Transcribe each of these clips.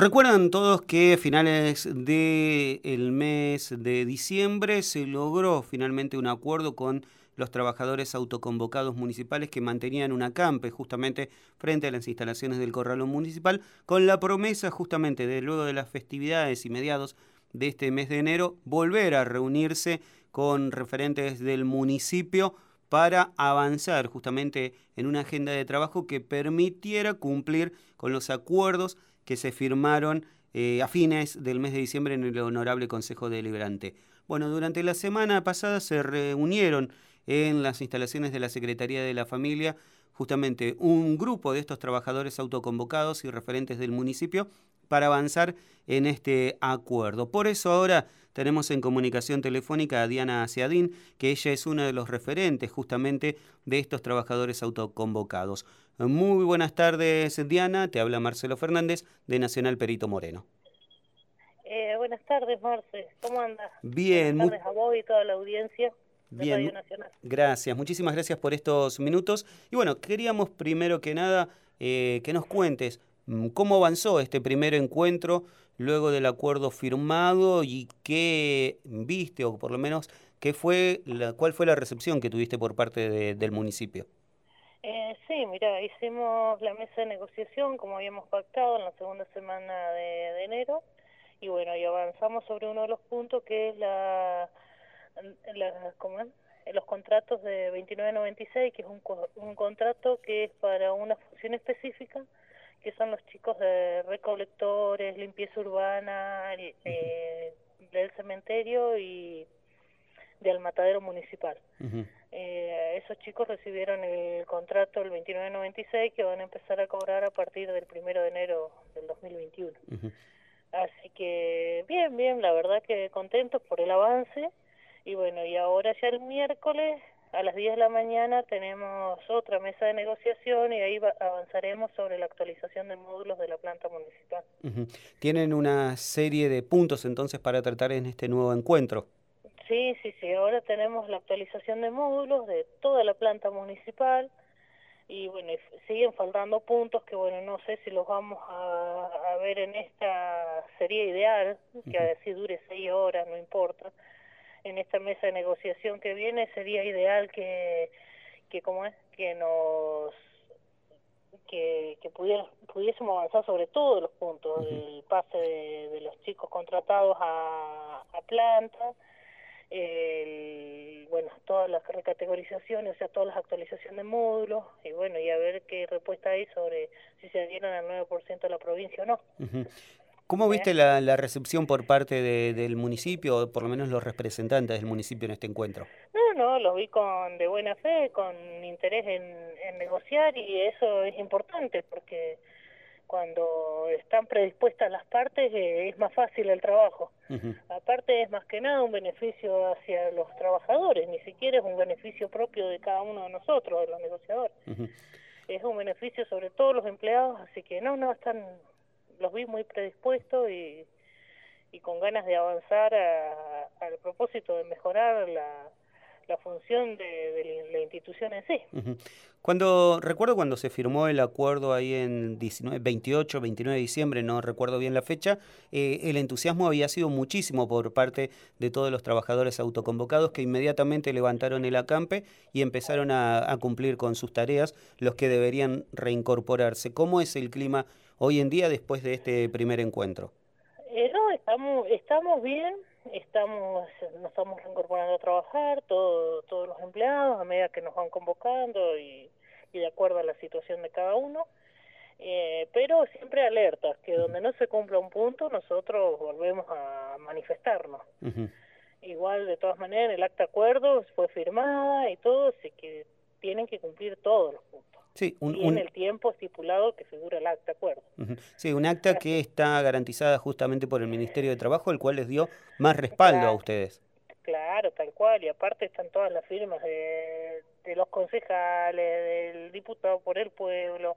Recuerdan todos que a finales del mes de diciembre se logró finalmente un acuerdo con los trabajadores autoconvocados municipales que mantenían un acampe justamente frente a las instalaciones del Corralón Municipal, con la promesa justamente de luego de las festividades y mediados de este mes de enero volver a reunirse con referentes del municipio para avanzar justamente en una agenda de trabajo que permitiera cumplir con los acuerdos que se firmaron a fines del mes de diciembre en el Honorable Consejo Deliberante. Bueno, durante la semana pasada se reunieron en las instalaciones de la Secretaría de la Familia justamente un grupo de estos trabajadores autoconvocados y referentes del municipio para avanzar en este acuerdo. Por eso ahora tenemos en comunicación telefónica a Diana Aciadín, que ella es una de los referentes justamente de estos trabajadores autoconvocados. Muy buenas tardes, Diana. Te habla Marcelo Fernández de Nacional Perito Moreno. Buenas tardes, Marce. ¿Cómo andas? Buenas Bien, tardes a vos y toda la audiencia de Radio bien, Nacional. gracias. Muchísimas gracias por estos minutos. Y bueno, queríamos primero que nada que nos cuentes cómo avanzó este primer encuentro luego del acuerdo firmado y qué viste, o por lo menos cuál fue la recepción que tuviste por parte del municipio. Sí, mira, hicimos la mesa de negociación como habíamos pactado en la segunda semana de enero y bueno, y avanzamos sobre uno de los puntos que es ¿cómo es? Los contratos de 2996, que es un contrato que es para una función específica, que son los chicos de recolectores, limpieza urbana, del cementerio y del matadero municipal. Ujú, Esos chicos recibieron el contrato el 2996 que van a empezar a cobrar a partir del 1 de enero del 2021. ujú. Así que bien, bien, la verdad que contentos por el avance. Y bueno, y ahora ya el miércoles a las 10 de la mañana tenemos otra mesa de negociación y ahí avanzaremos sobre la actualización de módulos de la planta municipal. Ujú. Tienen una serie de puntos entonces para tratar en este nuevo encuentro. Sí, sí, sí, ahora tenemos la actualización de módulos de toda la planta municipal. Y bueno, siguen faltando puntos que bueno, no sé si los vamos a ver en esta, sería ideal, que Ujú, así dure 6 horas, no importa, en esta mesa de negociación que viene sería ideal que ¿cómo es? Que pudiésemos avanzar sobre todos los puntos, ujú. el pase de los chicos contratados a planta, bueno, todas las recategorizaciones, o sea, todas las actualizaciones de módulos, y bueno, y a ver qué respuesta hay sobre si se adhieren al 9% de la provincia o no. Ujú. ¿Cómo ¿Eh? viste la recepción por parte del municipio, o por lo menos los representantes del municipio en este encuentro? No, no, los vi de buena fe, con interés en negociar, y eso es importante, porque cuando están predispuestas las partes es más fácil el trabajo. Ujú, Aparte es más que nada un beneficio hacia los trabajadores, ni siquiera es un beneficio propio de cada uno de nosotros, de los negociadores. ujú. Es un beneficio sobre todos los empleados, así que no, los vi muy predispuestos y con ganas de avanzar al propósito de mejorar la función de la institución en sí. Ujú. Recuerdo cuando se firmó el acuerdo ahí en 28, 29 de diciembre, no recuerdo bien la fecha, el entusiasmo había sido muchísimo por parte de todos los trabajadores autoconvocados que inmediatamente levantaron el acampe y empezaron a cumplir con sus tareas, los que deberían reincorporarse. ¿Cómo es el clima hoy en día después de este primer encuentro? No, estamos bien, nos estamos reincorporando a trabajar, todos los empleados, a medida que nos van convocando y de acuerdo a la situación de cada uno, pero siempre alertas, que Ujú, donde no se cumpla un punto, nosotros volvemos a manifestarnos. ujú. Igual, de todas maneras, en el acta de acuerdo fue firmada y todo, así que tienen que cumplir todos los puntos. Sí, Y en el tiempo estipulado que figura el acta de acuerdo. ujú. Sí, un acta que Así, está garantizada justamente por el Ministerio de Trabajo, el cual les dio más respaldo a claro, ustedes. claro, tal cual, y aparte están todas las firmas de los concejales, del diputado por el pueblo,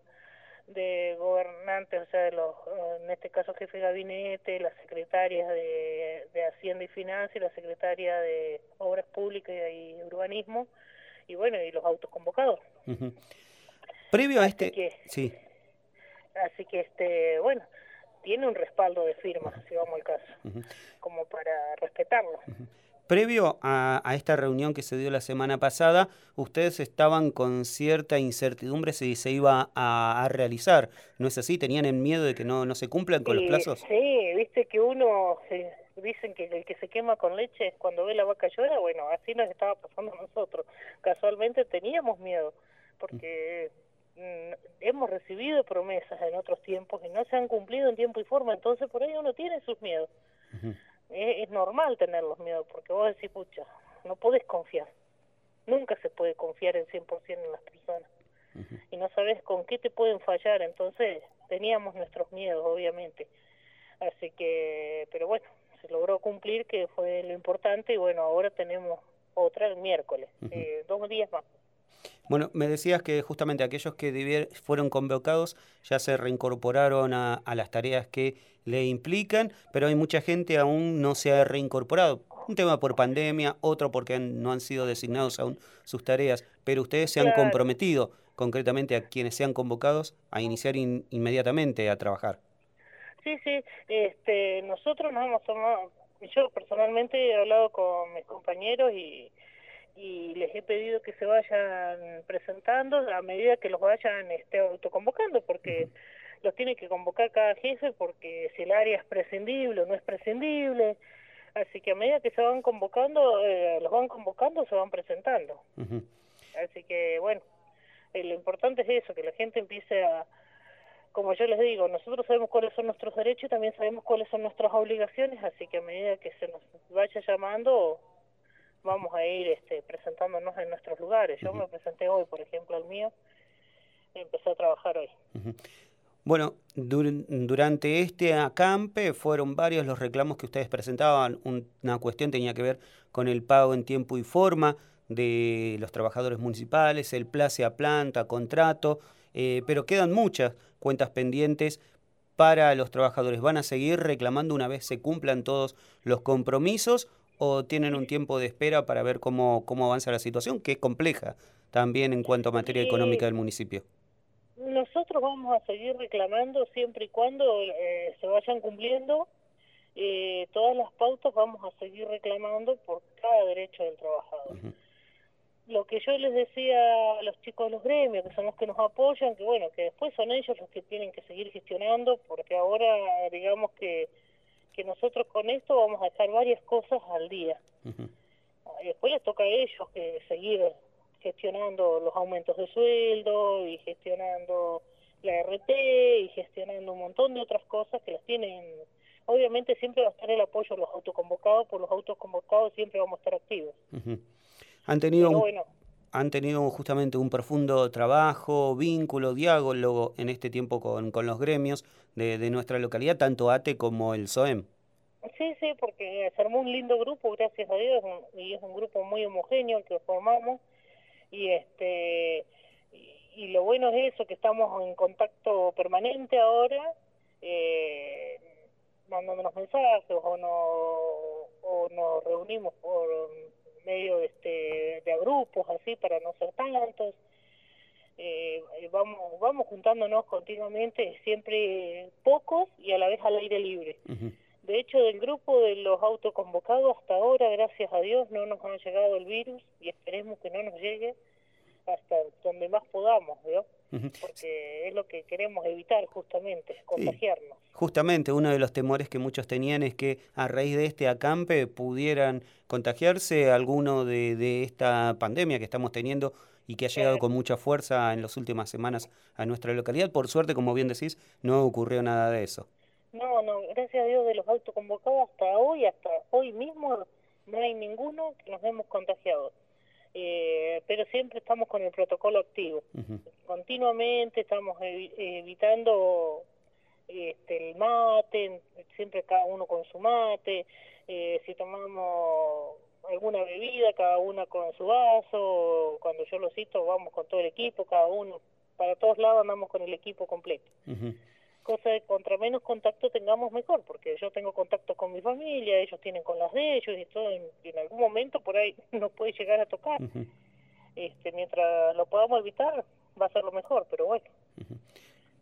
de gobernantes, o sea, en este caso jefe de gabinete, las secretarias de Hacienda y Finanzas y la secretaria de Obras Públicas y Urbanismo, y bueno, y los autos convocados. Ujú. Previo a Así este, que, sí, bueno, tiene un respaldo de firmas, si vamos al caso, como para respetarlo. Previo a esta reunión que se dio la semana pasada, ustedes estaban con cierta incertidumbre si se iba a realizar, ¿no es así? ¿Tenían el miedo de que no se cumplan con los plazos? Sí, viste que dicen que el que se quema con leche cuando ve la vaca llora, bueno, así nos estaba pasando a nosotros. Casualmente teníamos miedo, porque hemos recibido promesas en otros tiempos y no se han cumplido en tiempo y forma, entonces por ahí uno tiene sus miedos. Es normal tener los miedos, porque vos decís, pucha, no podés confiar. Nunca se puede confiar el 100% en las personas. Y no sabes con qué te pueden fallar, entonces teníamos nuestros miedos, obviamente. Así que, pero bueno, se logró cumplir, que fue lo importante, y bueno, ahora tenemos otra el miércoles, 2 días más. Bueno, me decías que justamente aquellos que fueron convocados ya se reincorporaron a las tareas que le implican, pero hay mucha gente aún no se ha reincorporado. Un tema por pandemia, otro porque no han sido designados aún sus tareas, pero ustedes se han Claro. comprometido concretamente a quienes sean convocados a iniciar inmediatamente a trabajar. Sí, nosotros nos hemos tomado, yo personalmente he hablado con mis compañeros y les he pedido que se vayan presentando a medida que los vayan autoconvocando, porque los tiene que convocar cada jefe, porque si el área es prescindible o no es prescindible, así que a medida que se van convocando, los van convocando, se van presentando. Así que bueno, lo importante es eso, que la gente empiece a, como yo les digo, nosotros sabemos cuáles son nuestros derechos y también sabemos cuáles son nuestras obligaciones, así que a medida que se nos vaya llamando, vamos a ir presentándonos en nuestros lugares. Yo me presenté hoy, por ejemplo, al mío, y empecé a trabajar hoy. Bueno, durante este acampe fueron varios los reclamos que ustedes presentaban. Una cuestión tenía que ver con el pago en tiempo y forma de los trabajadores municipales, el place a planta, contrato, pero quedan muchas cuentas pendientes para los trabajadores. ¿Van a seguir reclamando una vez se cumplan todos los compromisos o tienen un tiempo de espera para ver cómo avanza la situación, que es compleja también en cuanto a materia económica del municipio? Nosotros vamos a seguir reclamando siempre y cuando se vayan cumpliendo todas las pautas, vamos a seguir reclamando por cada derecho del trabajador. Lo que yo les decía a los chicos de los gremios, que son los que nos apoyan, que bueno, que después son ellos los que tienen que seguir gestionando, porque ahora digamos que nosotros con esto vamos a dejar varias cosas al día. Y después les toca a ellos que seguir gestionando los aumentos de sueldo y gestionando la RT y gestionando un montón de otras cosas que las tienen. Obviamente siempre va a estar el apoyo a los autoconvocados, por los autoconvocados siempre vamos a estar activos. Han tenido justamente un profundo trabajo, vínculo, diálogo en este tiempo con los gremios de nuestra localidad, tanto ATE como el SOEM. Sí, porque se armó un lindo grupo, gracias a Dios, y es un grupo muy homogéneo el que formamos, y lo bueno es eso, que estamos en contacto permanente ahora, mandándonos mensajes o nos reunimos por medio de grupos así para no ser tantos. Vamos juntándonos continuamente, siempre pocos y a la vez al aire libre. De hecho, del grupo de los autoconvocados hasta ahora, gracias a Dios, no nos ha llegado el virus y esperemos que no nos llegue hasta donde más podamos, ¿no? Porque es lo que queremos evitar justamente, contagiarnos. Sí. Justamente uno de los temores que muchos tenían es que a raíz de este acampe pudieran contagiarse alguno de esta pandemia que estamos teniendo y que ha llegado con mucha fuerza en las últimas semanas a nuestra localidad. Por suerte, como bien decís, no ocurrió nada de eso. No, gracias a Dios de los autoconvocados hasta hoy mismo, no hay ninguno que nos hemos contagiado. Pero siempre estamos con el protocolo activo. Continuamente estamos evitando el mate, siempre cada uno con su mate, si tomamos alguna bebida, cada una con su vaso, cuando yo lo cito vamos con todo el equipo, cada uno, para todos lados andamos con el equipo completo. Cosa de contra menos contacto tengamos mejor, porque yo tengo contacto con mi familia, ellos tienen con las de ellos y todo, en algún momento por ahí nos puede llegar a tocar. Mientras lo podamos evitar va a ser lo mejor, pero bueno.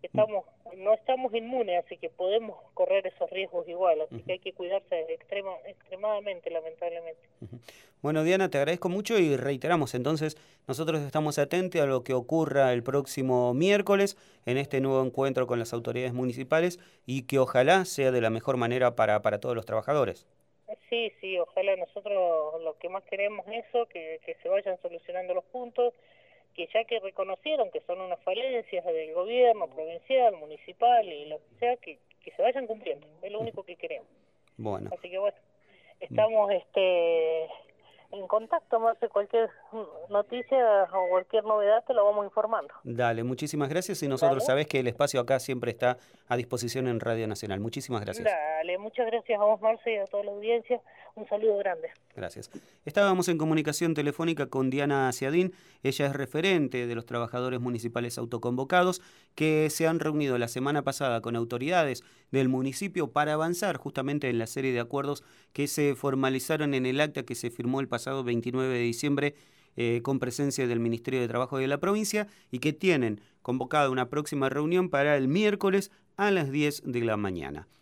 no estamos inmunes, así que podemos correr esos riesgos igual, así que hay que cuidarse extremadamente, lamentablemente. Bueno, Diana, te agradezco mucho y reiteramos, entonces, nosotros estamos atentos a lo que ocurra el próximo miércoles en este nuevo encuentro con las autoridades municipales y que ojalá sea de la mejor manera para todos los trabajadores. Sí, sí, ojalá. Nosotros lo que más queremos es eso, que se vayan solucionando los puntos, que ya que reconocieron que son unas falencias del gobierno provincial, municipal y lo que sea, que se vayan cumpliendo. Es lo único que queremos. Bueno. Así que bueno, estamos en contacto, Marce, cualquier noticia o cualquier novedad te lo vamos informando. Dale, muchísimas gracias y nosotros sabés que el espacio acá siempre está a disposición en Radio Nacional. Muchísimas gracias. Dale, muchas gracias a vos, Marce, y a toda la audiencia. Un saludo grande. Gracias. Estábamos en comunicación telefónica con Diana Ciadín. Ella es referente de los trabajadores municipales autoconvocados que se han reunido la semana pasada con autoridades del municipio para avanzar justamente en la serie de acuerdos que se formalizaron en el acta que se firmó el pasado 29 de diciembre con presencia del Ministerio de Trabajo de la provincia y que tienen convocada una próxima reunión para el miércoles a las 10 de la mañana.